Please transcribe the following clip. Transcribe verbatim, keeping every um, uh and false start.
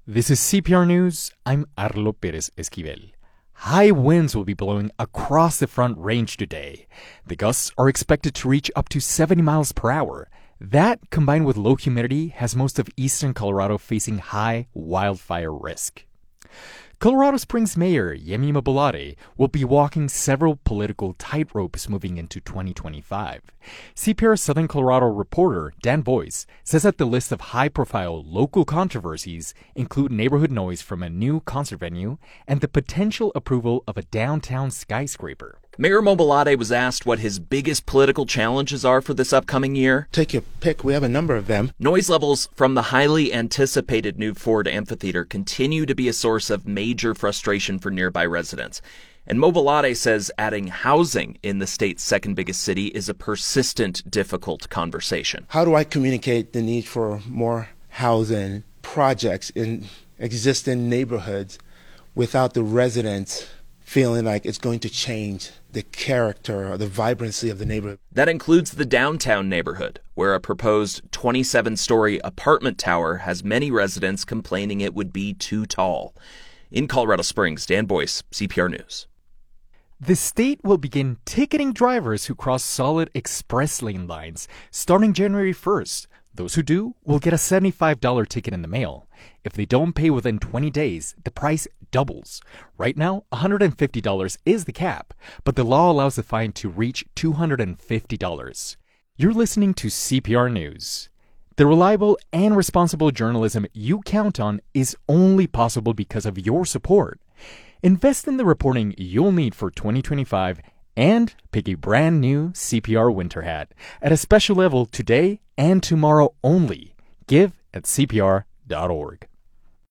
This is C P R News. I'm Arlo Perez Esquivel. High winds will be blowing across the Front Range today. The gusts are expected to reach up to seventy miles per hour. That, combined with low humidity, has most of eastern Colorado facing high wildfire risk. Colorado Springs Mayor Yemi Mobolade will be walking several political tightropes moving into twenty twenty-five. C P R Southern Colorado reporter Dan Boyce says that the list of high-profile local controversies include neighborhood noise from a new concert venue and the potential approval of a downtown skyscraper. Mayor Mobolade was asked what his biggest political challenges are for this upcoming year. Take your pick. We have a number of them. Noise levels from the highly anticipated new Ford Amphitheater continue to be a source of major frustration for nearby residents. And Mobolade says adding housing in the state's second biggest city is a persistent, difficult conversation. How do I communicate the need for more housing projects in existing neighborhoods without the residents feeling like it's going to change the character or the vibrancy of the neighborhood? That includes the downtown neighborhood, where a proposed twenty-seven story apartment tower has many residents complaining it would be too tall. In Colorado Springs, Dan Boyce, C P R News. The state will begin ticketing drivers who cross solid express lane lines starting January first. Those who do will get a seventy-five dollars ticket in the mail. If they don't pay within twenty days, the price doubles. Right now, one hundred fifty dollars is the cap, but the law allows the fine to reach two hundred fifty dollars. You're listening to C P R News. The reliable and responsible journalism you count on is only possible because of your support. Invest in the reporting you'll need for twenty twenty-five and pick a brand new C P R winter hat at a special level today and tomorrow only. Give at C P R dot org.